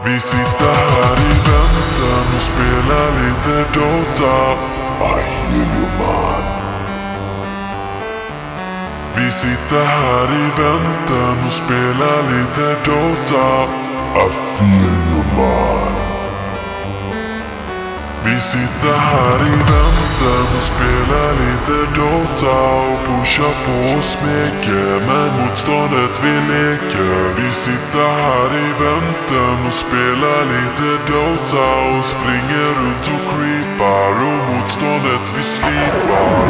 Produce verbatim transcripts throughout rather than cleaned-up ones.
Vi sitter här i väntan och spelar lite Dota. I hear you man. Vi sitter här i väntan och spelar lite Dota. I feel you man. Vi sitter här i väntan och spelar lite Dota och pushar på och smeker, men motståndet vi leker. Vi sitter här i väntan och spelar lite Dota och springer runt och creepar och motståndet vi slipar.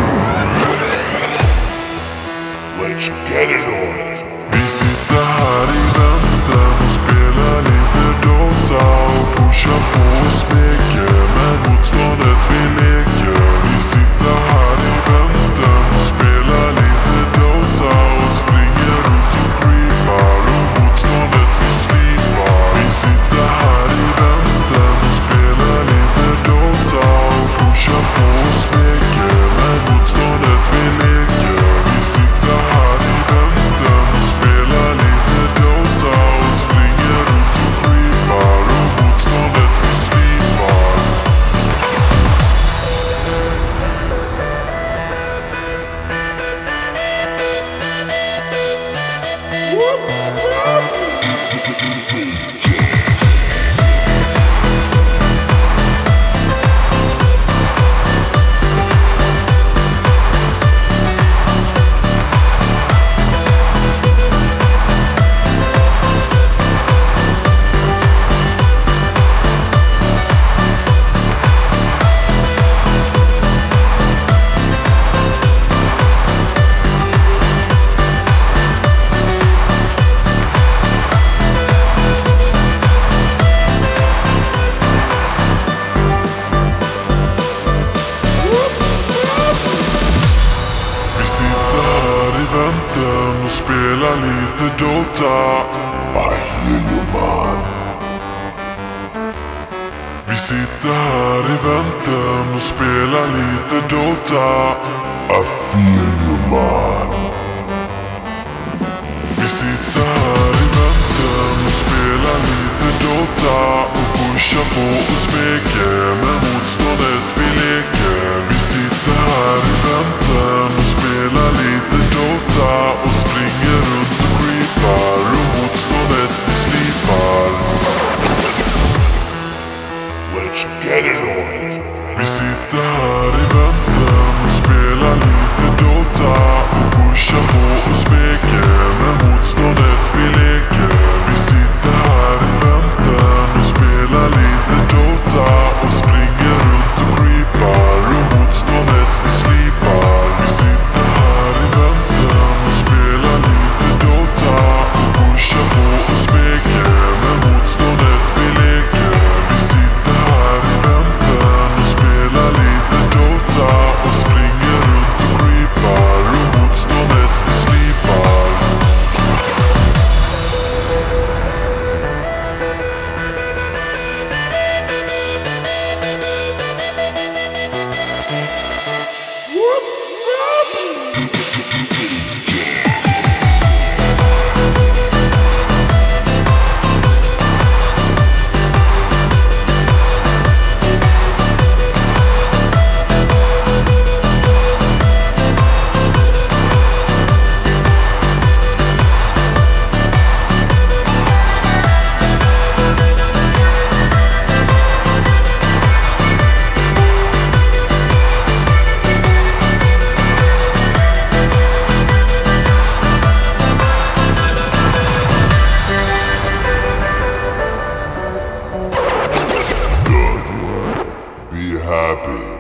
Let's get it on. Vi sitter här i väntan och spelar lite Dota och pushar på och smeker, men motståndet vi leker. Vi sitter här i väntan och spelar lite Dota och springer runt och creepar och motståndet vi slipar. Vi sitter här i väntan och spelar lite Dota och pushar på och smeker, men motståndet vi leker. Vi sitter här i väntan och spelar lite Dota och springer runt och creepar och motståndet vi slipar. Väntan och spela lite Dota. I hear you man. Vi sitter här i väntan och spela lite Dota. I feel you man. Vi sitter här i väntan och spela lite Dota och pushar på och smeker, men motståndet vi leker. Vi sitter här i väntan och spelar lite Dota och springer runt och creepar och motståndet vi slipar. Let's get it on. Vi sitter här i väntan och spelar lite Dota och pushar på och smeker, men motståndet vi leker. Vi sitter här i väntan och spelar lite Dota och springer runt och creepar och motståndet vi slipar. Vi sitter här i väntan och spelar lite Dota och pushar på och smeker, men motståndet vi leker. Vi sitter här i väntan och spelar lite Dota och springer runt och creepar och motståndet vi slipar. Be happy.